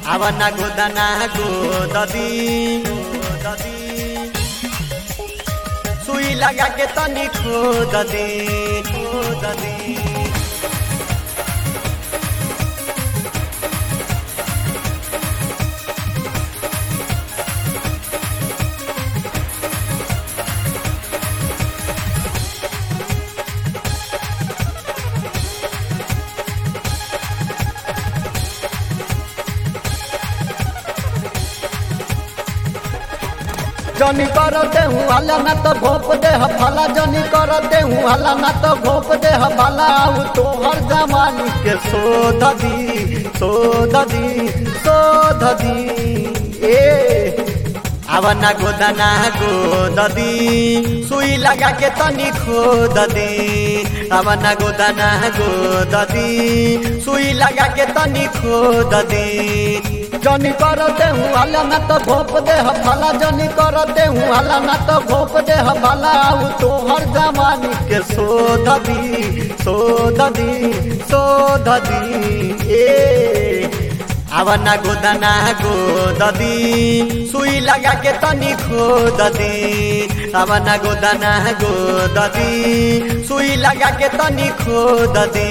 आवना गोदना गोददी सुई लगा के तनी खोददी जनी करते हूँ हला ना तो भोप दे हला जनी करते हूँ हला ना तो भोप दे हला तो हर जमानी के सोधदी ए आवना गोदना गोददी सुई लगा के तनी खोददी आवना गोदना गोददी सुई लगा के तनी खोददी जनी करते हूँ हला ना तो भोप दे हला जनी करते हूँ हला ना तो भोप दे हला तो हर जमानी के सोधदी ए आवना गोदना गोददी सुई लगा के तनी खोददी आवना गोदना गोददी सुई लगा के तनी खोददी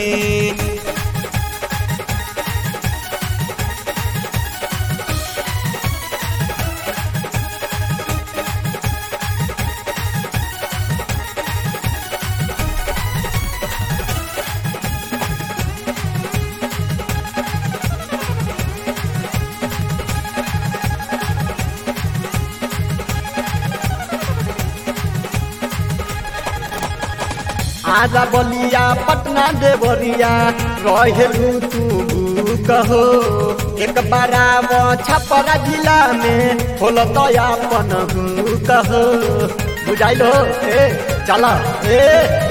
आजा बलिया पटना देवरिया रहेलू तू कहो एक बाराव छपरा जिला में होल दयापन कहो बुझाइलो ए चला ए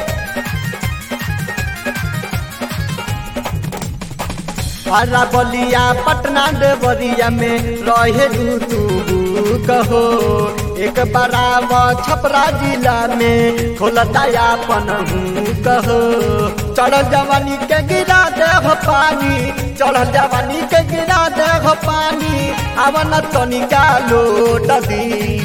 आजा बलिया पटना देवरिया में रहेलू तू कहो एक बाराव छपरा जिला में खोलतायापन कहो चढ़ जवानी के गिरा देह पानी चढ़ जवानी के गिरा देह पानी आवना तनिका लोटदी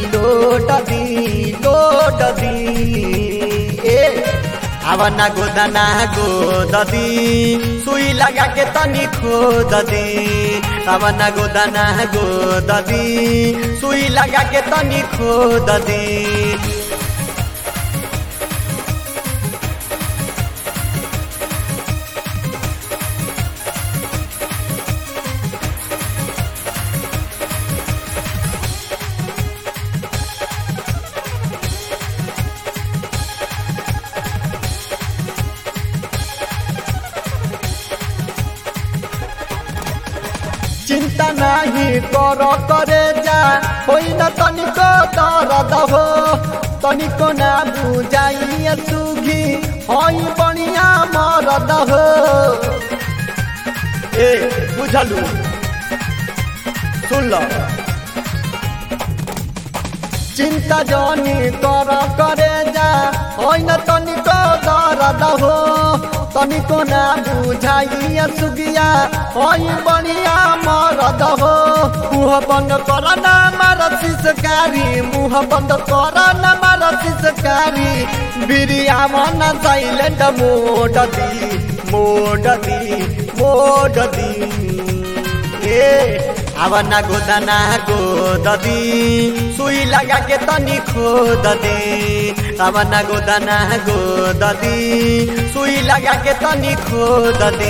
ए आवना गोदना गोददी सुई लगा के तनी खोददी आवना गोदना गोददी सुई लगा के तनी खोददी चिंता नहीं करो करे जा कोई न तनिको दर्द हो तनिको ना बुझाइए सुखी होई बढ़िया मरद हो ए बुझलू सुन लो चिंता जनी करे जा होई न तनिको दर्द हो तनिको ना बुझाइए सुगिया होई बढ़िया मरद हो मुँह बंद कर ना मार शिशकारी मुँह बंद कर ना मार शिशकारी बिरिया मन साइलेंट मोडदी ए आवना गोदना गोददी सुई लगा के तनी खोददी आवना गोदना गोददी सुई लगा के तनी खोददी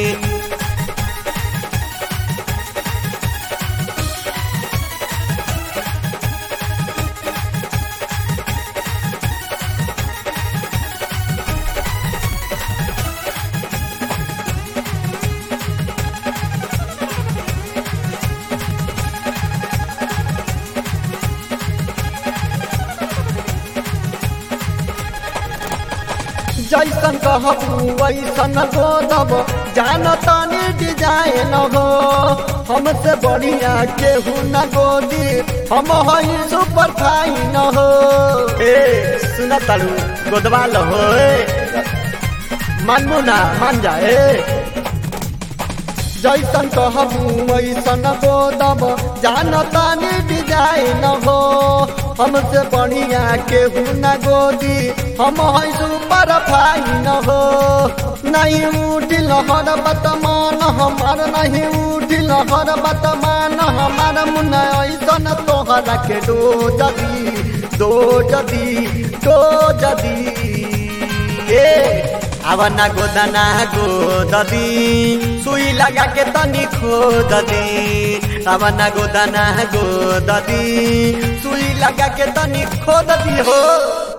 जैसन कहबू वैसन गोदब जान तनी डिजाइन हो हमसे बढ़िया केहू न गोदी हम हई सुपर फाइन हो ए सुना तालू गोदवा लो मानू ना मान जाए जैसन कहबू वैसन गोदब जानतानी डिजाइन हो हमसे बढ़िया केहू न गोदी हम है सुपर फाइन हो नहीं उठिल हर बतमान हमार नहीं उठिल हर बतमान हमार मुन्ना ऐसन तोहरा के दो जदी आवना गोदना गोदी सुई लगा के तनी खोदी आवना गोदना गोदी सुई लगा के तनी खोदी हो।